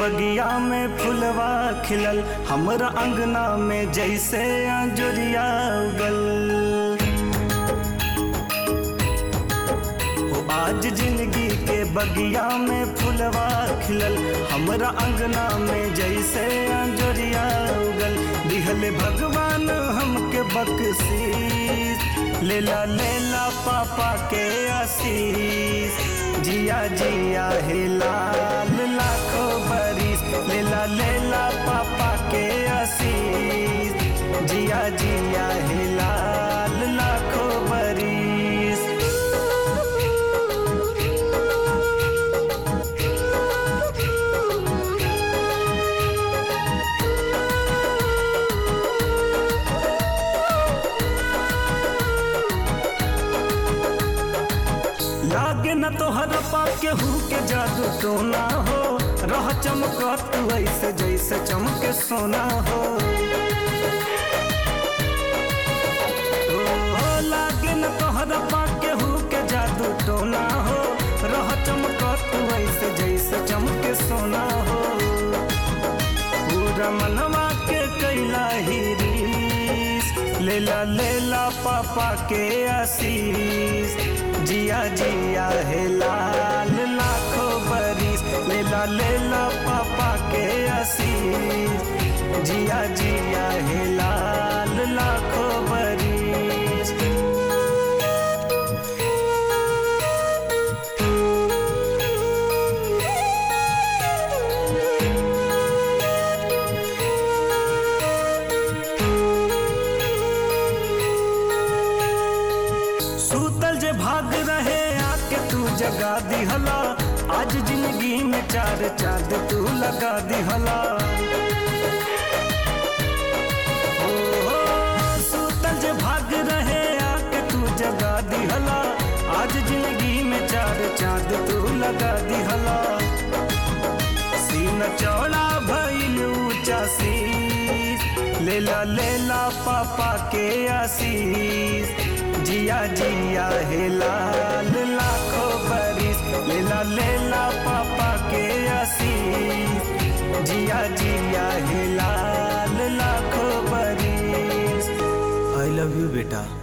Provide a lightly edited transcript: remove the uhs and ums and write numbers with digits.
बगिया में फुलवा खिलल, हमरा अंगना में जैसे अंजुरिया उगल। आज जिंदगी के बगिया में फुलवा खिलल, हमरा अंगना में जैसे अंजुरिया उगल। दिहले भगवान हमके बख्शीश, लेला लेला पापा के आशीष। जिया जिया हे लाल लाखों बरिस, लेला लेला पापा के आशीष। जिया जिया हे लाल लाखों बरिस। लागे न तोहर पाके हु के जादू टोना हो, रह चमकत तू ऐसे जैसे चमके सोना हो। लागे न तोहर पाके हु के जादू टोना हो, रह चमकत तू ऐसे जैसे चमके सोना हो। पूरा मनवा के कैला ही रीस, लेला लेला पापा के आशीष। जिया जिया हे लाल लाखों बरिस, लेला लेला पापा के आशीष। जिया जिया हे लाल लाखों बरिस। सूतल जे भाग रहे आके तू जगा दिहला, आज जिंदगी में चार चांद तू लगा दिहला। सूतल जे भाग रहे आके तू जगा दिहला, आज जिंदगी में चार चांद तू लगा दिहला। सीना चौड़ा भइल ऊंचा शीश, लेला लेला पापा के आशीष। जिया जिया हे लाल लाखों बरिस, लेला लेला पापा के आशीष। जिया जिया हे लाल लाखों बरिस। आई लव यू बेटा।